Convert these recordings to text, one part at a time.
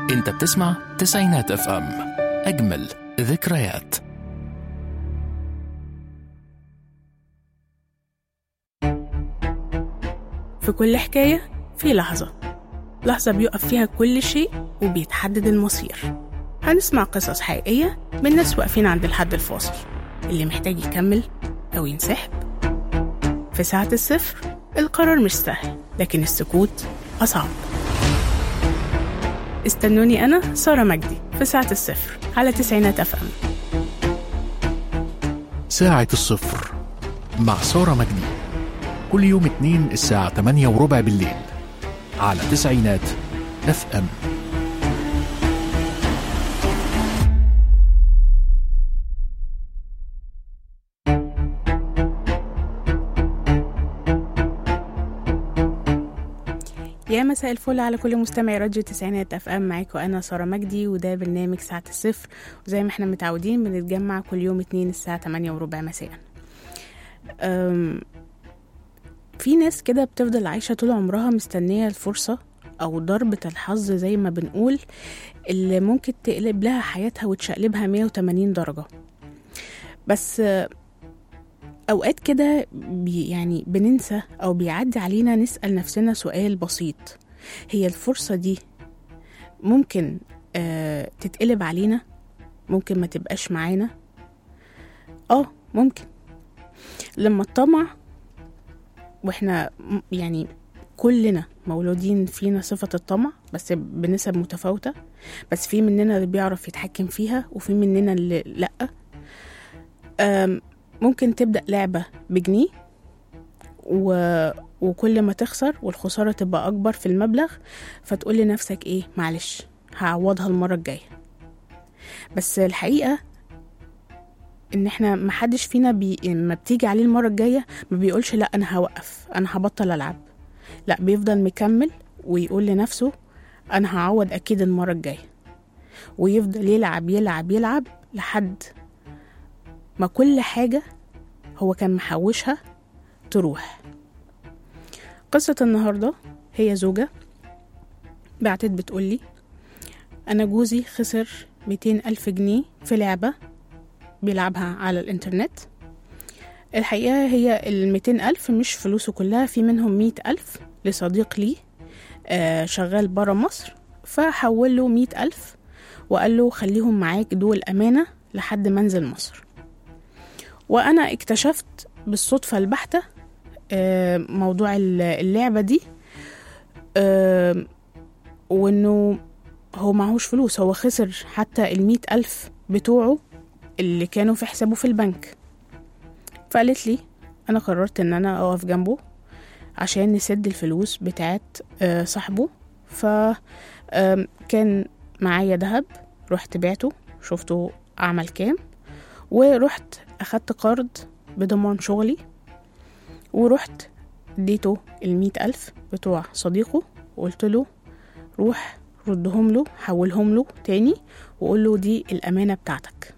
انت بتسمع تسعينات اف ام، اجمل ذكريات. في كل حكاية في لحظة بيقف فيها كل شيء وبيتحدد المصير. هنسمع قصص حقيقية من ناس واقفين عند الحد الفاصل، اللي محتاج يكمل أو ينسحب. في ساعة الصفر القرار مش سهل، لكن السكوت أصعب. استنوني أنا سارة مجدي في ساعة الصفر على تسعينات اف ام. ساعة الصفر مع سارة مجدي، كل يوم اثنين الساعة 8:15 بالليل على تسعينات اف ام. يا مساء الفل على كل مستمعي راديو تسعينات اف ام، معاكم انا سارة مجدي، وده برنامج ساعة الصفر. وزي ما احنا متعودين بنتجمع كل يوم اثنين الساعة 8:15 مساء. في ناس كده بتفضل عايشة طول عمرها مستنية الفرصة أو ضربة الحظ زي ما بنقول، اللي ممكن تقلب لها حياتها وتشقلبها 180 درجة. بس أوقات كده يعني بننسى أو بيعدي علينا نسأل نفسنا سؤال بسيط: هي الفرصة دي ممكن تتقلب علينا؟ ممكن ما تبقاش معانا؟ ممكن. لما الطمع، واحنا يعني كلنا مولودين فينا صفة الطمع بس بنسب متفاوتة، بس في مننا اللي بيعرف يتحكم فيها وفي مننا اللي لأ. ممكن تبدأ لعبة بجنيه وكل ما تخسر والخسارة تبقى أكبر في المبلغ، فتقول لنفسك إيه، معلش هعوضها المرة الجاية. بس الحقيقة ان احنا محدش فينا ما بتيجي عليه المرة الجاية ما بيقولش لا انا هوقف، انا هبطل العب. لا، بيفضل مكمل ويقول لنفسه انا هعوض اكيد المرة الجاية، ويفضل يلعب يلعب يلعب لحد ما كل حاجة هو كان محوشها تروح. قصة النهاردة هي زوجة بعتت بتقولي: انا جوزي خسر 200,000 جنيه في لعبة بيلعبها على الانترنت. الحقيقة هي 200,000 مش فلوسه كلها، في منهم 100,000 لصديق لي شغال برا مصر، فحول له 100,000 وقال له خليهم معاك دول أمانة لحد منزل مصر. وأنا اكتشفت بالصدفة البحتة موضوع اللعبة دي، وانه هو معهوش فلوس، هو خسر حتى 100,000 بتوعه اللي كانوا في حسابه في البنك. فقالت لي انا قررت ان انا اقف جنبه عشان نسد الفلوس بتاعت صاحبه. فكان معايا دهب، رحت بعته، شفته اعمل كام، ورحت اخدت قرض بضمان شغلي، ورحت اديته 100,000 بتوع صديقه، وقلت له روح ردهم له، حولهم له تاني، وقول له دي الامانة بتاعتك.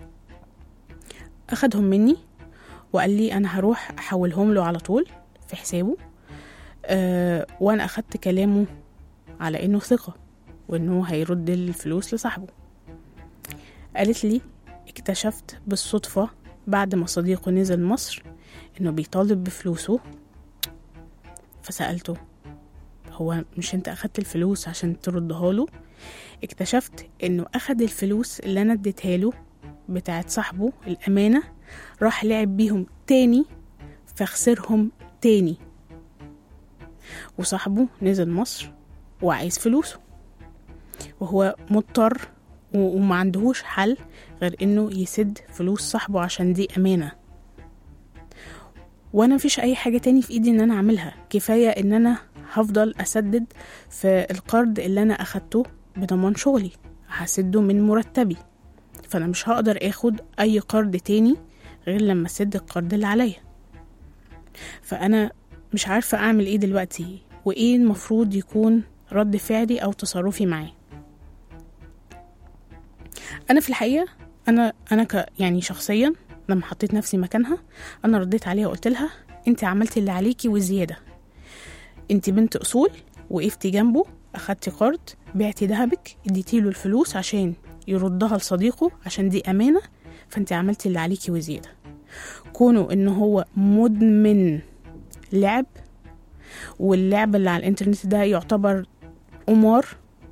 أخدهم مني وقال لي أنا هروح أحولهم له على طول في حسابه. وأنا أخدت كلامه على إنه ثقة وإنه هيرد الفلوس لصاحبه. قالت لي اكتشفت بالصدفة بعد ما صديقه نزل مصر إنه بيطالب بفلوسه. فسألته هو مش أنت أخدت الفلوس عشان تردها له؟ اكتشفت إنه أخد الفلوس اللي أنا اديتها له بتاعت صاحبه الأمانة، راح لعب بيهم تاني فخسرهم تاني، وصاحبه نزل مصر وعايز فلوسه، وهو مضطر وما عندهوش حل غير انه يسد فلوس صاحبه عشان دي أمانة. وانا مفيش اي حاجة تاني في ايدي ان انا اعملها، كفاية ان انا هفضل اسدد في القرض اللي انا اخدته بضمان شغلي، هسده من مرتبي، فأنا مش هقدر اخد اي قرض تاني غير لما اسد القرض اللي عليا. فأنا مش عارفة اعمل ايه دلوقتي، وايه المفروض يكون رد فعلي او تصرفي معاه. انا في الحقيقة انا يعني شخصيا لما حطيت نفسي مكانها، انا رديت عليها وقلت لها انت عملتي اللي عليكي وزيادة، انت بنت اصول وقفتي جنبه أخدتي قرض، بعتي دهبك، اديتيله الفلوس عشان يردها لصديقه عشان دي أمانة، فانت عملتي اللي عليكي وزيادة. كونه إنه هو مدمن لعب، واللعب اللي على الإنترنت ده يعتبر قمار،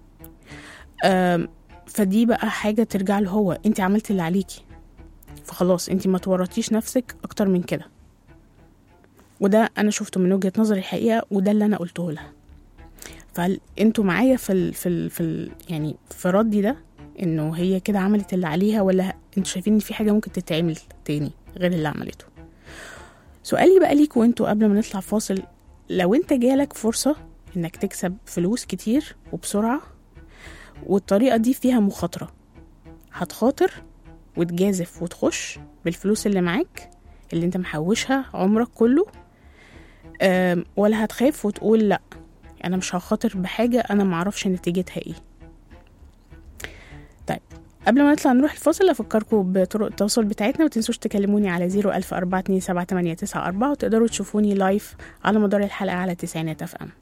فدي بقى حاجة ترجع له هو، انت عملتي اللي عليكي، فخلاص انت ما تورطيش نفسك أكتر من كده. وده أنا شفته من وجهة نظري الحقيقة، وده اللي أنا قلته لها. فانتوا معايا يعني في ردي ده، انه هي كده عملت اللي عليها، ولا انتوا شايفين ان في حاجة ممكن تتعمل تاني غير اللي عملته؟ سؤالي بقى ليكوا انتوا قبل ما نطلع فاصل، لو انت جالك فرصة انك تكسب فلوس كتير وبسرعة، والطريقة دي فيها مخاطرة، هتخاطر وتجازف وتخش بالفلوس اللي معاك اللي انت محوشها عمرك كله، ولا هتخاف وتقول لا انا مش هخاطر بحاجة انا معرفش نتيجتها ايه؟ طيب قبل ما نطلع نروح الفاصل، افكركم بطرق التواصل بتاعتنا، وتنسوش تكلموني على 010427894، وتقدروا تشوفوني لايف على مدار الحلقة على تسعينات اف ام.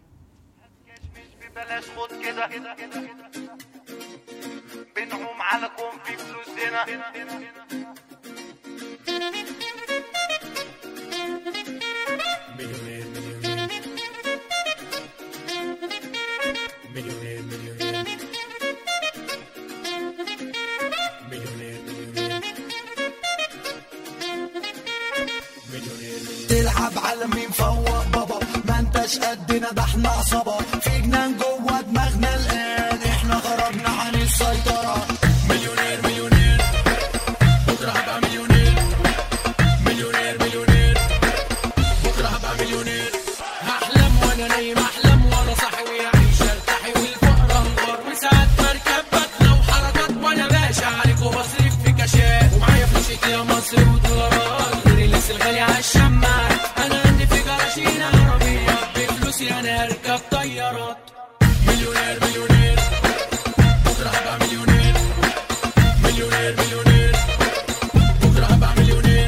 بنعوم على كون في فلوسنا، تلعب على مين فوق بابا، ما انتش قدنا ده احنا عصابة، في جنان جوه دماغنا الآن، احنا خرجنا عن السيطرة. مليونير مليونير بكرة هبقى مليونير، مليونير مليونير بكرة هبقى مليونير. هحلم وانا نايم، احلم وانا صاحي، ويعيش ارتاحي والفقر انهار، وساعات بركب بطلة وحركات وانا باشا عليك وبصرف في كاشات، ومعايا فلوسك يا مصر ودولارات، غير اللبس الغالي عالشماعات. انا عندي في جراشين عربية، بفلوسي انا اركب طيارات. مليونير مليونير بكرة هبقى مليونير، مليونير مليونير بكرة هبقى مليونير.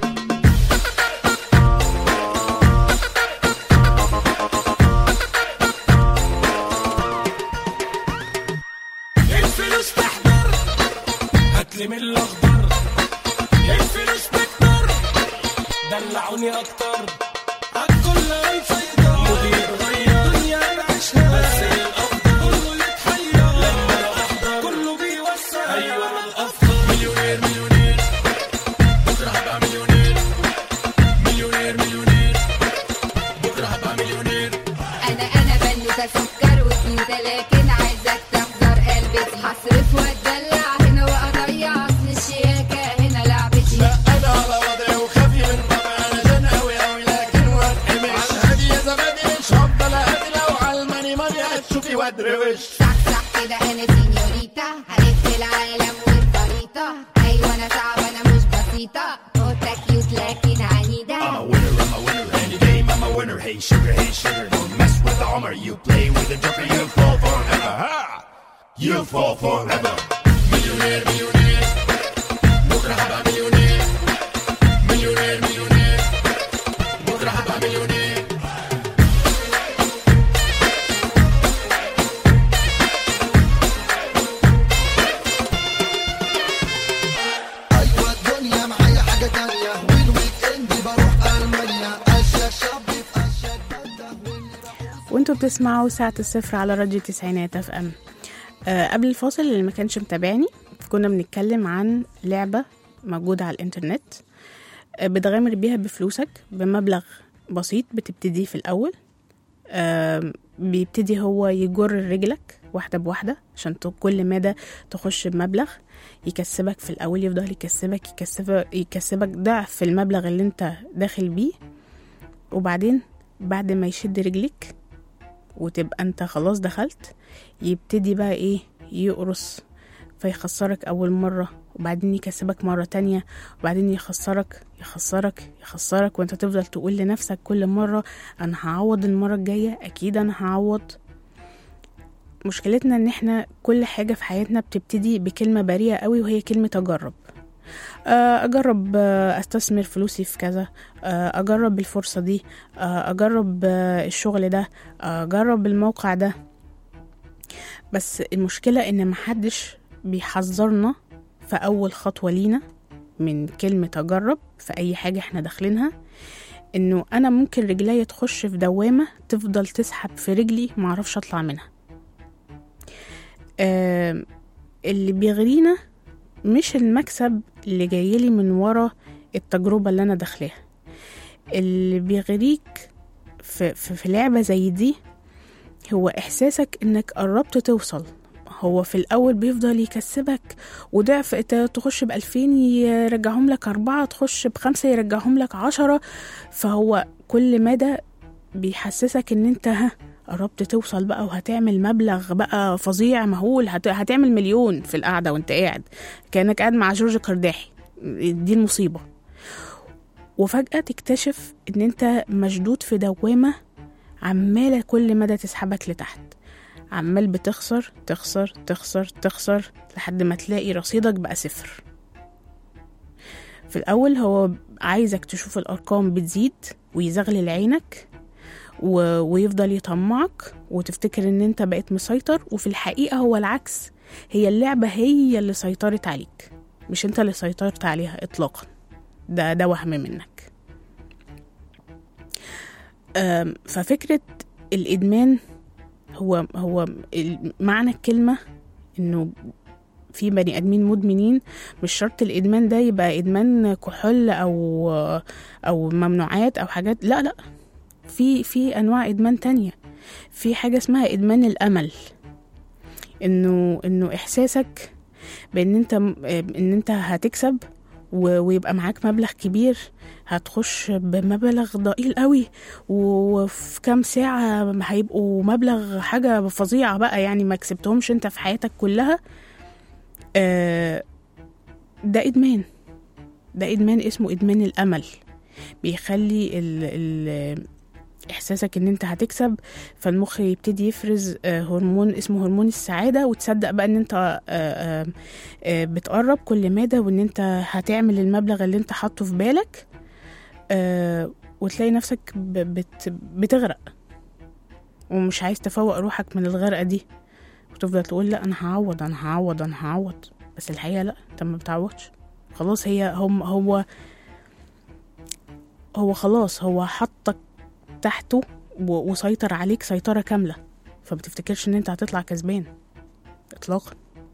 الفلوس تحضر هاتلي من الاخضر، الفلوس تكتر دلعوني اكتر، عالكل هيسيطر، مدير غير دنيا نعيشها، بس الافضل كله يتحير، لما انا احضر كله بيوسع، ايوه انا الافضل. مليونير مليونير بكره هبقى مليونير، مليونير مليونير بكره هبقى مليونير. انا بنوتة سكر وكيوتة، لكن عايزك تحضر قلبي، هصرف واتدلع هنا واضيع، اصل الشياكة هنا لعبتي. لا انا على وضعي وخافي من طبعي، انا جن اوي اوي لكن واتحمش، على الهادي يا زبادي مش هفضل اهدي، لو على الماني ماني هتشوفي وادروش. صح كده انا سينيوريتا، هلف العالم والخريطة، ايوه انا صعبة انا مش بسيطة، نوتة كيوت لكن عنيدة. I'm a winner any game, I'm a winner. Hey sugar, don't mess with the armor. You play with the joker, you fall forever. Ha! You fall forever. مليونير مليونير بكرة هبقى مليونير، مليونير مليونير بكرة هبقى مليونير. أيوة الدنيا معايا حاجة تانية، والويك إند بروح ألمانيا، أشياء شاب في أشياء بدة. وانتوا بتسمعوا ساعة الصفر على راديو تسعينات اف ام. قبل الفاصل اللي ما كانش متابعني، كنا بنتكلم عن لعبة موجودة على الانترنت، بتغامر بيها بفلوسك بمبلغ بسيط، بتبتدي في الأول، بيبتدي هو يجر رجلك واحدة بواحدة عشان كل مدى تخش بمبلغ، يكسبك في الأول، يفضل يكسبك ضعف المبلغ اللي انت داخل بيه، وبعدين بعد ما يشد رجلك وتبقى انت خلاص دخلت، يبتدي بقى ايه، يقرص، فيخسرك أول مرة، وبعدين يكسبك مرة تانية، وبعدين يخسرك يخسرك يخسرك، وانت تفضل تقول لنفسك كل مرة انا هعوض المرة الجاية، اكيد انا هعوض. مشكلتنا ان احنا كل حاجة في حياتنا بتبتدي بكلمة بريئة قوي، وهي كلمة اجرب استثمر فلوسي في كذا، اجرب الفرصة دي، اجرب الشغل ده، اجرب الموقع ده. بس المشكلة ان محدش بيحذرنا في اول خطوة لينا من كلمة اجرب في اي حاجة احنا داخلينها، انه انا ممكن رجليا تخش في دوامة تفضل تسحب في رجلي معرفش اطلع منها. اللي بيغرينا مش المكسب اللي جايلي من ورا التجربة اللي انا داخلها، اللي بيغريك في لعبة زي دي هو احساسك انك قربت توصل. هو في الاول بيفضل يكسبك وضعف، تخش ب2000 يرجعهم لك 4، تخش ب5 يرجعهم لك 10. فهو كل مدى بيحسسك ان انت قربت توصل بقى وهتعمل مبلغ بقى فظيع مهول، هتعمل مليون في القعدة وانت قاعد كأنك قاعد مع جورج قرداحي. دي المصيبة. وفجأة تكتشف ان انت مشدود في دوامة عمالة كل مدى تسحبك لتحت، عمال بتخسر تخسر تخسر تخسر لحد ما تلاقي رصيدك بقى 0. في الأول هو عايزك تشوف الأرقام بتزيد ويزغلل عينك ويفضل يطمعك وتفتكر ان انت بقيت مسيطر، وفي الحقيقة هو العكس. هي اللعبة هي اللي سيطرت عليك، مش انت اللي سيطرت عليها اطلاقا. ده وهم منك. ففكرة الإدمان هو معنى الكلمة انه في بني ادمين مدمنين. مش شرط الادمان ده يبقى ادمان كحول او ممنوعات او حاجات، لا في انواع ادمان تانية. في حاجة اسمها ادمان الامل، انه احساسك بان انت هتكسب ويبقى معاك مبلغ كبير، هتخش بمبلغ ضئيل قوي وفي كام ساعة هيبقوا مبلغ حاجة فظيعة بقى، يعني ما كسبتهمش انت في حياتك كلها. ده إدمان اسمه إدمان الأمل. بيخلي إحساسك إن أنت هتكسب، فالمخ يبتدي يفرز هرمون اسمه هرمون السعادة، وتصدق بقى إن أنت بتقرب كل مدى وإن أنت هتعمل المبلغ اللي أنت حاطه في بالك، وتلاقي نفسك بتغرق ومش عايز تفوق روحك من الغرقة دي، وتفضل تقول لا أنا هعوض. بس الحقيقة لا، أنت ما بتعوضش. خلاص هو خلاص هو حطك تحته وسيطر عليك سيطرة كاملة، فبتفتكرش ان انت هتطلع كسبان اطلاقا.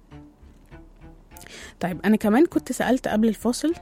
طيب انا كمان كنت سألت قبل الفاصل،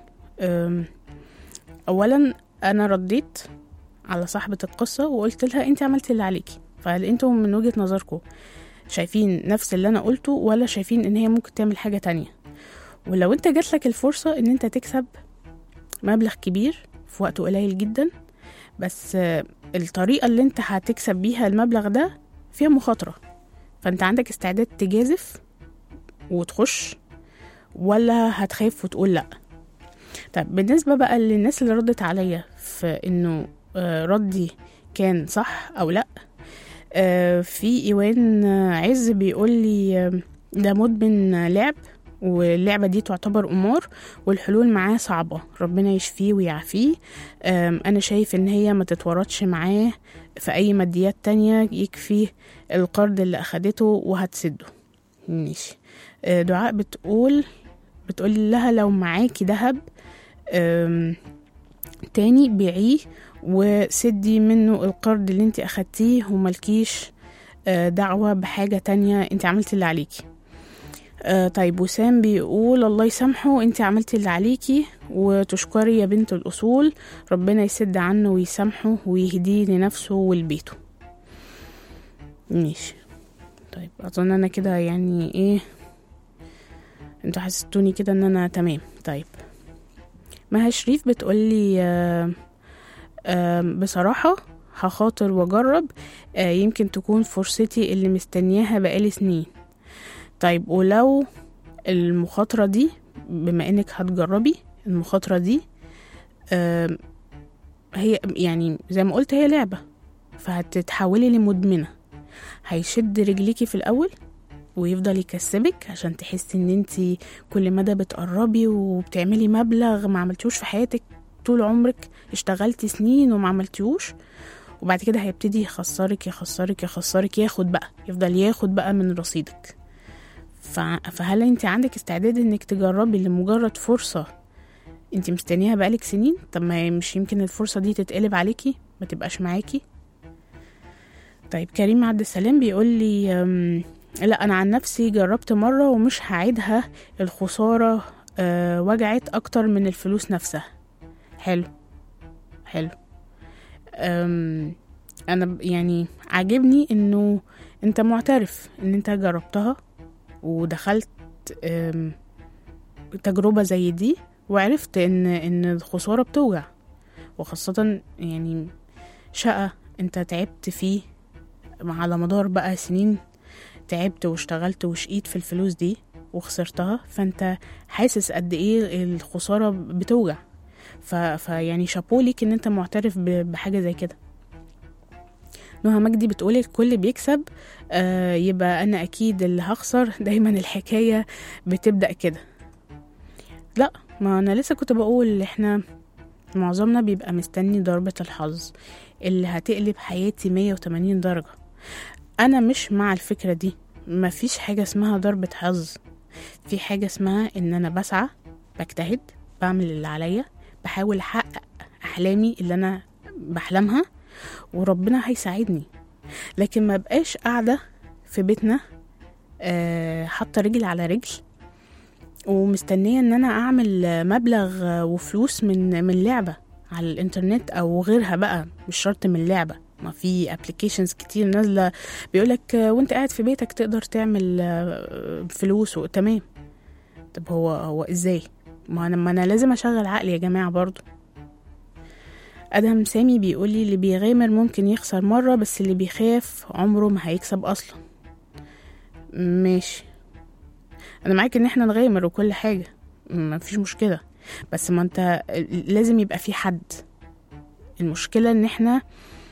اولا انا رديت على صاحبة القصة وقلت لها انت عملتي اللي عليكي، فهل انتم من وجهة نظركم شايفين نفس اللي انا قلته ولا شايفين ان هي ممكن تعمل حاجة تانية؟ ولو انت جاتلك الفرصة ان انت تكسب مبلغ كبير في وقت قليل جدا، بس الطريقة اللي انت هتكسب بيها المبلغ ده فيها مخاطرة، فانت عندك استعداد تجازف وتخش ولا هتخاف وتقول لا؟ طيب بالنسبة بقى للناس اللي ردت عليا في انه ردي كان صح او لا، في ايوان عز بيقول لي ده مدمن لعب، واللعبة دي تعتبر قمار والحلول معاه صعبة، ربنا يشفيه ويعافيه. أنا شايف إن هي ما تتورطش معاه في أي ماديات تانية، يكفي القرض اللي أخدته وهتسده. ماشي. دعاء بتقول لها لو معاكي دهب تاني بيعيه وسدي منه القرض اللي انت أخدتيه وملكيش دعوة بحاجة تانية، انت عملتي اللي عليكي. طيب وسام بيقول الله يسامحه، انت عملتي اللي عليكي وتشكري يا بنت الأصول، ربنا يسد عنه ويسامحه ويهديه لنفسه ولبيته. ماشي. طيب أظن أنا كده يعني ايه، انتوا حسستوني كده ان انا تمام. طيب مها شريف بتقولي بصراحة هخاطر وأجرب، يمكن تكون فرصتي اللي مستنياها بقالي سنين. طيب ولو المخاطرة دي، بما انك هتجربي المخاطرة دي، هي يعني زي ما قلت هي لعبة، فهتتحولي لمدمنة، هيشد رجليكي في الأول ويفضل يكسبك عشان تحسي ان انتي كل مدى بتقربي وبتعملي مبلغ ما عملتيوش في حياتك طول عمرك، اشتغلتي سنين وما عملتيوش، وبعد كده هيبتدي يخسرك يخسرك يخسرك، يفضل ياخد بقى من رصيدك. فهل انت عندك استعداد انك تجربي لمجرد فرصة انت مستنيها بقالك سنين؟ طب ما مش يمكن الفرصة دي تتقلب عليكي، ما تبقاش معاكي؟ طيب كريم عبد السلام بيقول لي لا انا عن نفسي جربت مرة ومش هعيدها، الخسارة وجعت اكتر من الفلوس نفسها. حلو. انا يعني عاجبني انه انت معترف ان انت جربتها ودخلت تجربة زي دي وعرفت ان الخسارة بتوجع، وخاصة يعني شقة انت تعبت فيه على مدار بقى سنين، تعبت واشتغلت وشقيت في الفلوس دي وخسرتها، فانت حاسس قد ايه الخسارة بتوجع. يعني شابوليك ان انت معترف بحاجة زي كده. نهى مجدي بتقول الكل بيكسب، يبقى انا اكيد اللي هخسر، دايما الحكاية بتبدأ كده. لا، ما انا لسه كنت بقول احنا معظمنا بيبقى مستني ضربة الحظ اللي هتقلب حياتي 180 درجة. انا مش مع الفكرة دي، مفيش حاجة اسمها ضربة حظ، في حاجة اسمها ان انا بسعى، بجتهد، بعمل اللي عليا، بحاول احقق احلامي اللي انا بحلمها، وربنا هيساعدني. لكن ما بقاش قاعدة في بيتنا حاطة رجل على رجل ومستنية ان انا اعمل مبلغ وفلوس من لعبة على الانترنت او غيرها بقى، مش شرط من لعبة. ما في ابليكيشنز كتير نازلة بيقولك وانت قاعد في بيتك تقدر تعمل فلوس تمام. طب هو ازاي؟ ما انا لازم اشغل عقلي يا جماعة برضو. ادهم سامي بيقولي اللي بيغامر ممكن يخسر مرة، بس اللي بيخاف عمره ما هيكسب اصلا. ماشي، انا معاك ان احنا نغامر وكل حاجة، ما فيش مشكلة، بس ما انت لازم يبقى في حد. المشكلة ان احنا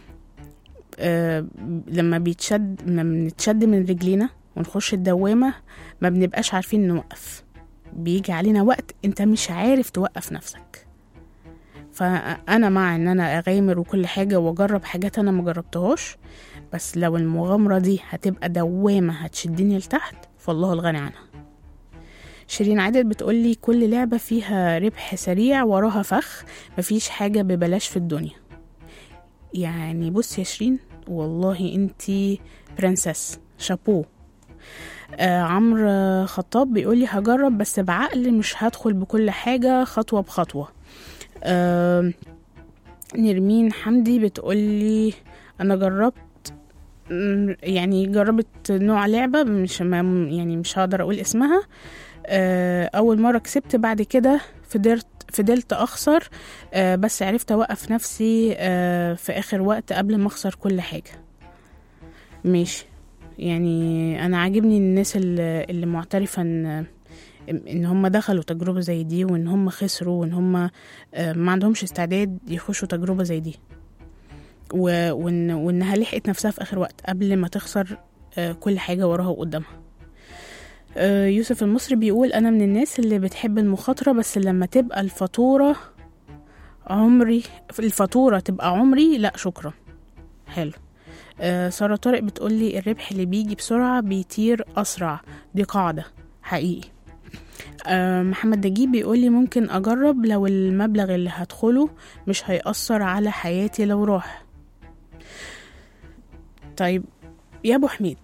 لما بنتشد من رجلينا ونخش الدوامة ما بنبقاش عارفين نوقف، بيجي علينا وقت انت مش عارف توقف نفسك. فانا مع ان انا اغامر وكل حاجة واجرب حاجات انا مجربتهاش، بس لو المغامرة دي هتبقى دوامة هتشدني لتحت فالله الغني عنها. شيرين عادل بتقولي كل لعبة فيها ربح سريع وراها فخ، مفيش حاجة ببلاش في الدنيا. يعني بص يا شيرين، والله انتي برنسس، شابو. عمرو خطاب بيقولي هجرب بس بعقل، مش هدخل بكل حاجة، خطوة بخطوة. نرمين حمدي بتقولي انا جربت نوع لعبة مش هقدر اقول اسمها. اول مرة كسبت، بعد كده فضلت اخسر، بس عرفت اوقف نفسي في اخر وقت قبل ما اخسر كل حاجة. ماشي، يعني انا عاجبني الناس اللي معترفة ان هم دخلوا تجربة زي دي، وان هم خسروا، وان هم ما عندهمش استعداد يخشوا تجربة زي دي، وانها لحقت نفسها في اخر وقت قبل ما تخسر كل حاجة وراها وقدامها. يوسف المصري بيقول انا من الناس اللي بتحب المخاطرة، بس لما تبقى الفاتورة تبقى عمري، لا شكرا. حلو. سارة طارق بتقولي الربح اللي بيجي بسرعة بيطير أسرع، دي قاعدة حقيقي. محمد نجيب بيقولي ممكن أجرب لو المبلغ اللي هدخله مش هيأثر على حياتي لو راح. طيب يا أبو حميد،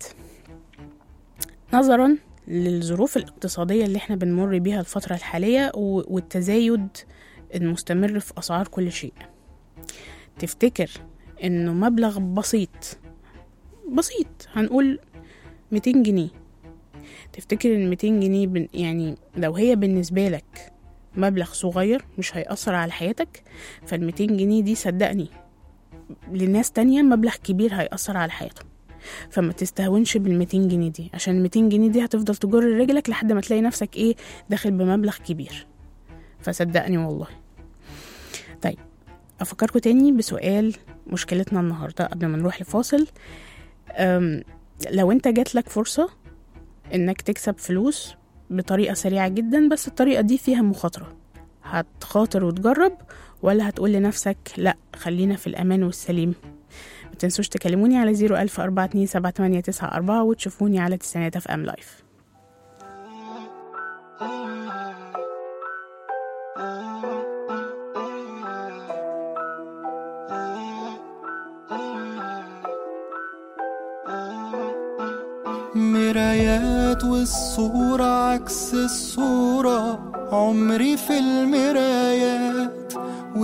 نظرا للظروف الاقتصادية اللي احنا بنمر بيها الفترة الحالية والتزايد المستمر في أسعار كل شيء، تفتكر انه مبلغ بسيط هنقول 200 جنيه، تفتكر ان 200 جنيه يعني لو هي بالنسبة لك مبلغ صغير مش هيأثر على حياتك، فال200 جنيه دي صدقني لناس تانية مبلغ كبير هيأثر على حياتهم. فما تستهونش بال200 جنيه دي، عشان 200 جنيه دي هتفضل تجر رجلك لحد ما تلاقي نفسك داخل بمبلغ كبير، فصدقني والله. طيب أفكركم تاني بسؤال مشكلتنا النهاردة قبل ما نروح لفاصل. لو انت جاتلك فرصة انك تكسب فلوس بطريقة سريعة جدا، بس الطريقة دي فيها مخاطرة، هتخاطر وتجرب ولا هتقول لنفسك لا خلينا في الأمان والسليم؟ ما تنسوش تكلموني على 010427894 وتشوفوني على تسعينات اف ام لايف. مرايات والصورة عكس الصورة، عمري في المرايات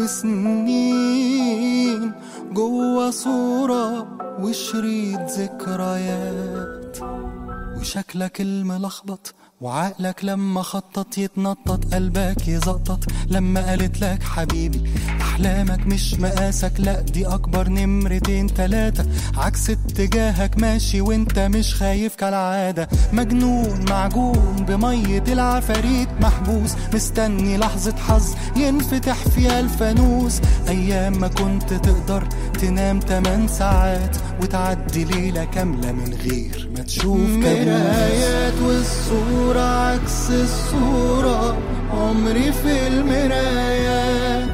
وسنين جوا صورة وشريط ذكريات. وشكلك الملخبط وعقلك لما خطط يتنطط، قلبك يزقطط لما قالت لك حبيبي أحلامك مش مقاسك، لا دي أكبر نمرتين تلاتة، عكس اتجاهك ماشي وانت مش خايف كالعادة. مجنون معجون بمية العفاريت، محبوس مستني لحظة حظ ينفتح فيها الفانوس. أيام ما كنت تقدر تنام 8 ساعات وتعدي ليلة كاملة من غير ما تشوف مرايات والصورة عكس الصورة، عمري في المرايات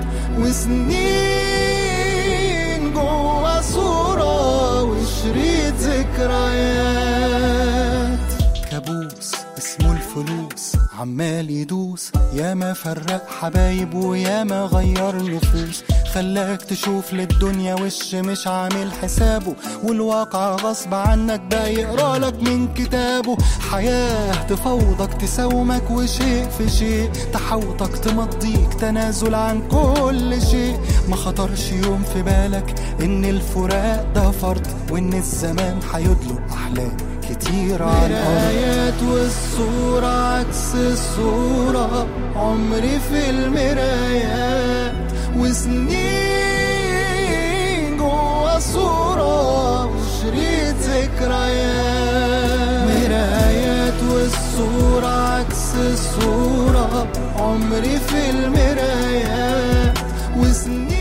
وسنين جوا صورة وشريط ذكريات. كابوس اسمه الفلوس عمال يدوس، ياما فرق حبايب وياما غير نفوس، خلاك تشوف للدنيا وش مش عامل حسابه، والواقع غصب عنك بقى يقرالك من كتابه. حياة تفوضك تساومك وشيء في شيء تحوطك تمضيك تنازل عن كل شيء. ما خطرش يوم في بالك ان الفراق ده فرض، وان الزمان هيدلق احلام كتير عن المرايات والصورة عكس الصورة، عمري في المرايات وسنين جوا صورة وشريط ذكريات. مرايات والصورة عكس الصورة، عمري في المرايات وسنين.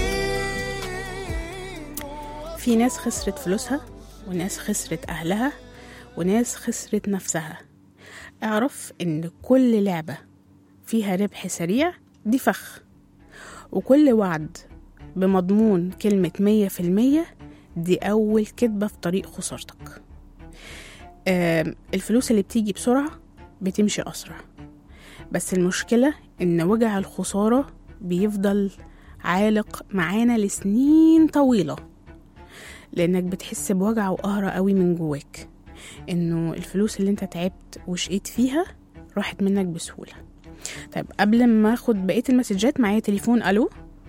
في ناس خسرت فلوسها، وناس خسرت أهلها، وناس خسرت نفسها. اعرف ان كل لعبة فيها ربح سريع دي فخ، وكل وعد بمضمون كلمة 100% دي أول كدبة في طريق خسارتك. الفلوس اللي بتيجي بسرعة بتمشي أسرع، بس المشكلة إن وجع الخسارة بيفضل عالق معانا لسنين طويلة، لأنك بتحس بوجع وقهرة قوي من جواك إنه الفلوس اللي انت تعبت وشقيت فيها راحت منك بسهولة. طيب قبل ما اخد بقية المسجات معايا تليفون. الو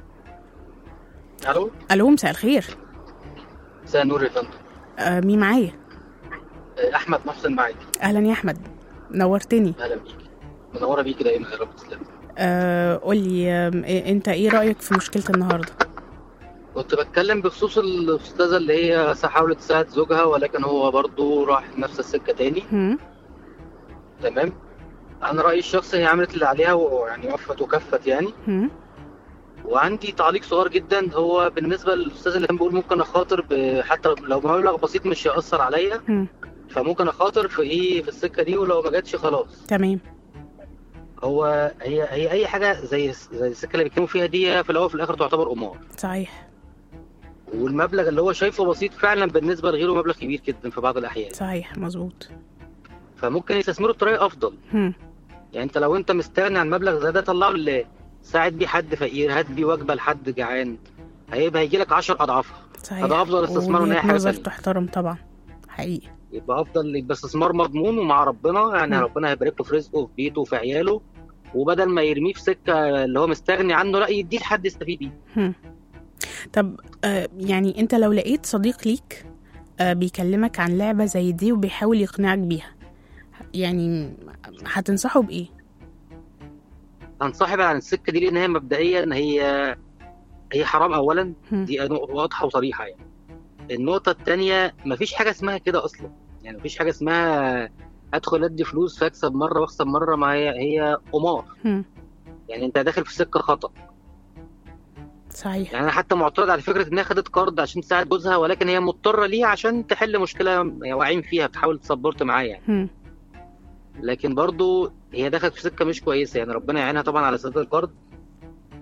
الو مساء الخير. مساء النور يا فندم. مين معايا؟ احمد محسن معاك. اهلا يا احمد، نورتني. اهلا بيك، منوره بيك دايما يا رب تسلم. قولي انت ايه رأيك في مشكلة النهاردة؟ كنت بتكلم بخصوص الاستاذه اللي هي حاولت تساعد زوجها ولكن هو برضو راح نفس السكه تاني. تمام. انا رايي الشخصي هي عملت اللي عليها ويعني وفت وكفت يعني. وعندي تعليق صغير جدا، هو بالنسبه للاستاذ اللي كان بيقول ممكن اخاطر حتى لو مبلغ بسيط مش هيأثر عليا، فممكن اخاطر في السكه دي، ولو ما جاتش خلاص. تمام. هو هي اي حاجه زي السكه اللي بيتكلموا فيها دي في الاول وفي الاخر تعتبر قمار. صحيح. والمبلغ اللي هو شايفه بسيط فعلا بالنسبه لغيره مبلغ كبير جدا في بعض الاحيان. صحيح مظبوط. فممكن يستثمروا بطريقه افضل. يعني انت لو مستغني عن مبلغ زي ده طلعه لله، ساعد بيه حد فقير، هات بيه وجبه لحد جعان، هيجي لك 10 اضعافها. صحيح. هذا افضل استثمار من اي حاجه ثانيه. تحترم طبعا حقيقي. يبقى افضل، يبقى استثمار مضمون ومع ربنا، يعني ربنا هيبارك له في رزقه وفي بيته وفي عياله، وبدل ما يرميه في سكه اللي هو مستغني عنه لا يديه لحد يستفيد بيه. طب يعني انت لو لقيت صديق ليك بيكلمك عن لعبة زي دي وبيحاول يقنعك بيها، يعني هتنصحه بإيه؟ هنصاحب عن السكة دي لأن هي مبدئيا هي حرام أولا، دي واضحة وصريحة يعني. النقطة التانية مفيش حاجة اسمها كده أصلا، يعني مفيش حاجة اسمها أدخل أدي فلوس فأكسب مرة وأخسر مرة، ما هي قمار. يعني أنت داخل في سكة خطأ. صحيح. يعني أنا حتى معترض على فكرة إنها خدت قرض عشان تساعد جوزها، ولكن هي مضطرة ليه عشان تحل مشكلة واقعين فيها، بتحاول تصبرت معاه يعني. لكن برضو هي دخلت في سكة مش كويسة، يعني ربنا يعينها طبعا على سداد القرض.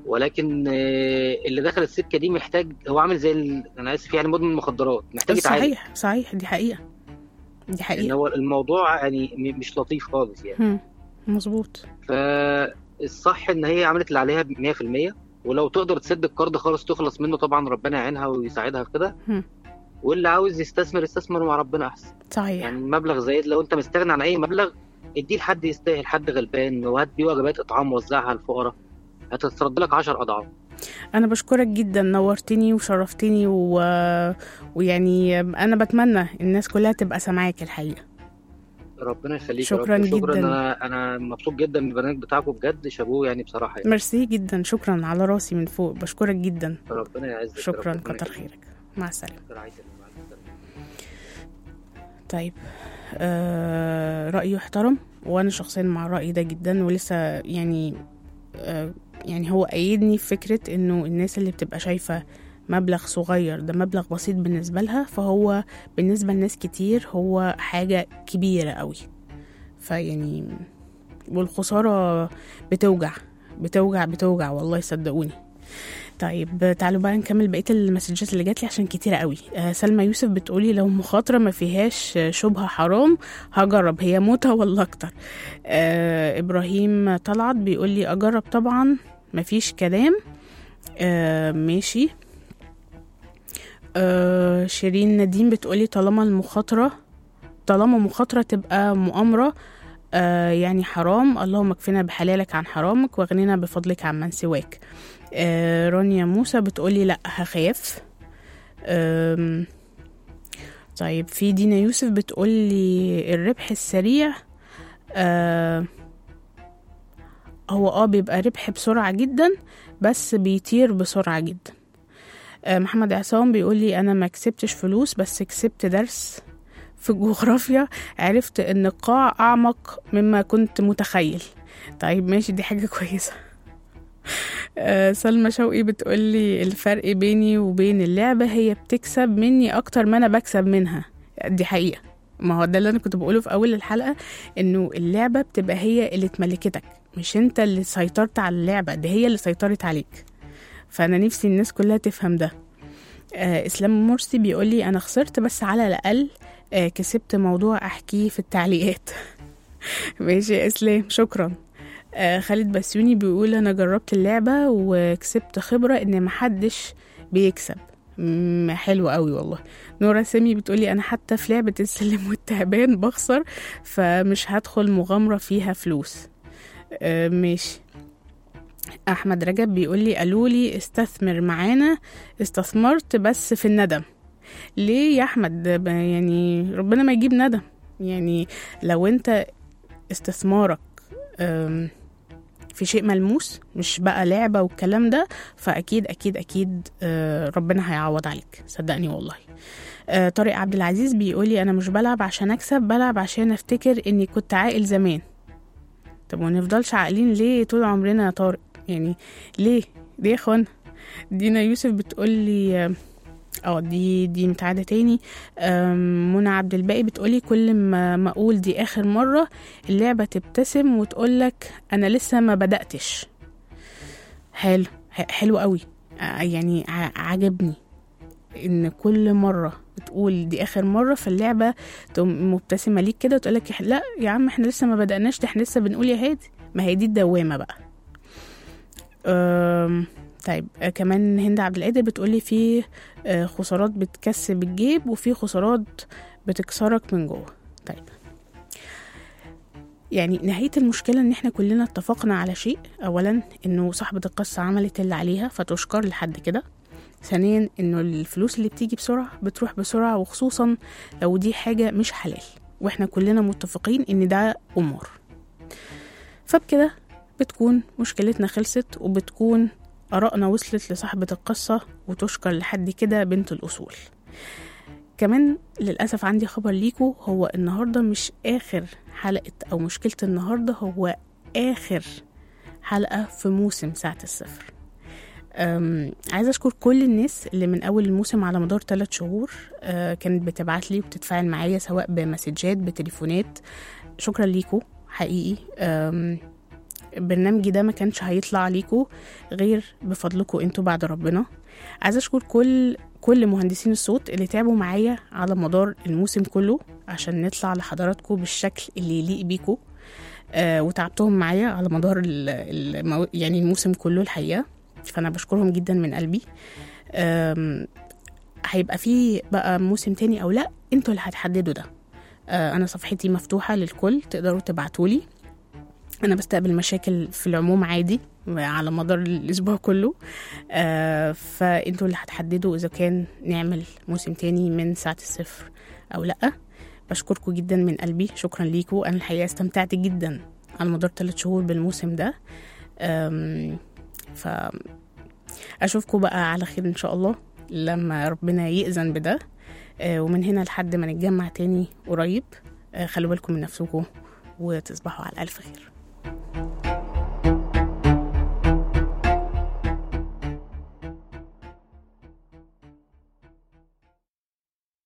ولكن اللي دخل السكه دي محتاج، هو عامل زي انا اسف يعني مدمن مخدرات، محتاج يتعالج. صحيح دي حقيقه ان هو الموضوع يعني مش لطيف خالص يعني. مظبوط. فالصح ان هي عملت اللي عليها 100%، ولو تقدر تسد القرض خالص تخلص منه طبعا ربنا يعينها ويساعدها في كده. واللي عاوز يستثمر مع ربنا احسن. صحيح. يعني مبلغ زايد لو انت مستغني عن اي مبلغ اديه لحد يستاهل، حد غلبان، وهات بيه وجبات اطعام وزعها على الفقراء، هتترد لك 10 اضعاف. انا بشكرك جدا، نورتني وشرفتني ويعني انا بتمنى الناس كلها تبقى سامعاك الحقيقه. ربنا يخليك. شكرا جدا. انا مبسوط جدا بالبرنامج بتاعكم بجد، شابوه يعني بصراحه يعني. ميرسي جدا، شكرا على راسي من فوق، بشكرك جدا. ربنا يعزك. شكرا، كتر خيرك، مع السلامه. طيب رأيه يحترم، وانا شخصيا مع الرأي ده جدا، ولسه يعني يعني هو أيدني في فكرة انه الناس اللي بتبقى شايفة مبلغ صغير ده مبلغ بسيط بالنسبة لها، فهو بالنسبة لناس كتير هو حاجة كبيرة قوي. فيعني والخسارة بتوجع والله صدقوني. طيب تعالوا بقى نكمل بقية المسجات اللي جات لي عشان كتيرة قوي. سلمى يوسف بتقولي لو مخاطرة ما فيهاش شبهة حرام هجرب، هي موتة ولا اكتر. ابراهيم طلعت بيقولي اجرب طبعا مفيش كلام. ماشي. شيرين نديم بتقولي طالما مخاطرة تبقى مؤامرة يعني حرام، اللهم اكفنا بحلالك عن حرامك واغننا بفضلك عن من سواك. رانيا موسى بتقولي لا هخاف. طيب في دينا يوسف بتقولي الربح السريع هو بيبقى ربح بسرعة جدا بس بيطير بسرعة جدا. محمد عصام بيقولي انا ما كسبتش فلوس بس كسبت درس في الجغرافيا، عرفت ان القاع اعمق مما كنت متخيل. طيب ماشي، دي حاجة كويسة. سلمى شوقي بتقولي الفرق بيني وبين اللعبة هي بتكسب مني اكتر ما انا بكسب منها. دي حقيقة، ما هو ده اللي انا كنت بقوله في اول الحلقة، انه اللعبة بتبقى هي اللي تملكتك، مش انت اللي سيطرت على اللعبة، دي هي اللي سيطرت عليك. فانا نفسي الناس كلها تفهم ده. اسلام مرسي بيقولي انا خسرت بس على الاقل كسبت موضوع احكيه في التعليقات. ماشي يا اسلام، شكرا. خالد بسيوني بيقول انا جربت اللعبة وكسبت خبرة ان محدش بيكسب. حلو قوي والله. نورا سامي بتقولي انا حتى في لعبة السلم والتعبان بخسر، فمش هدخل مغامرة فيها فلوس. ماشي. احمد رجب بيقولي قالولي استثمر معانا، استثمرت بس في الندم. ليه يا احمد؟ يعني ربنا ما يجيب ندم. يعني لو انت استثمارك في شيء ملموس مش بقى لعبة والكلام ده، فأكيد أكيد أكيد ربنا هيعوض عليك، صدقني والله. طارق عبد العزيز بيقولي أنا مش بلعب عشان أكسب، بلعب عشان أفتكر إني كنت عاقل زمان. طب ونفضلش عاقلين ليه طول عمرنا يا طارق؟ يعني ليه يا اخوان؟ دينا يوسف بتقولي دي متعادة تاني. منى عبد الباقي بتقولي كل ما اقول دي اخر مرة اللعبة تبتسم وتقولك انا لسه ما بدأتش. حلو قوي. يعني عجبني ان كل مرة بتقول دي اخر مرة فاللعبة تقوم مبتسمة ليك كده وتقولك لا يا عم احنا لسه ما بدأناش، ده احنا لسه بنقول يا هادي. ما هي دي الدوامة بقى. طيب كمان هند عبد القادر بتقولي في خسارات بتكسب الجيب وفي خسارات بتكسرك من جوه. طيب يعني نهاية المشكلة ان احنا كلنا اتفقنا على شيء. اولا انه صاحبة القصة عملت اللي عليها فتشكر لحد كده. ثانيا انه الفلوس اللي بتيجي بسرعة بتروح بسرعة، وخصوصا لو دي حاجة مش حلال، واحنا كلنا متفقين ان ده قمار. فبكده بتكون مشكلتنا خلصت، وبتكون آرائنا وصلت لصاحبة القصة وتشكر لحد كده بنت الأصول. كمان للأسف عندي خبر ليكو، هو النهاردة مش آخر حلقة، أو مشكلة النهاردة هو آخر حلقة في موسم ساعة الصفر. عايزة أشكر كل الناس اللي من أول الموسم على مدار 3 شهور كانت بتبعت لي وبتتفاعل معايا سواء بمسجات بتليفونات. شكرا ليكو حقيقي. برنامجي ده ما كانش هيطلع ليكوا غير بفضلكوا انتوا بعد ربنا. عايزة اشكر كل مهندسين الصوت اللي تعبوا معايا على مدار الموسم كله عشان نطلع لحضراتكم بالشكل اللي يليق بيكوا، وتعبتهم معايا على مدار يعني الموسم كله الحقيقة، فأنا بشكرهم جدا من قلبي. هيبقى فيه بقى موسم تاني أو لأ، انتوا اللي هتحددوا ده. أنا صفحتي مفتوحة للكل، تقدروا تبعتولي. أنا بستقبل مشاكل في العموم عادي على مدار الأسبوع كله، فانتوا اللي هتحددوا إذا كان نعمل موسم تاني من ساعة الصفر أو لأ. بشكركم جدا من قلبي، شكرا ليكم. أنا الحقيقة استمتعت جدا على مدار 3 شهور بالموسم ده، فأشوفكم بقى على خير إن شاء الله لما ربنا يأذن بده. ومن هنا لحد ما نتجمع تاني قريب، خلوا بالكم من نفسكم وتصبحوا على ألف خير.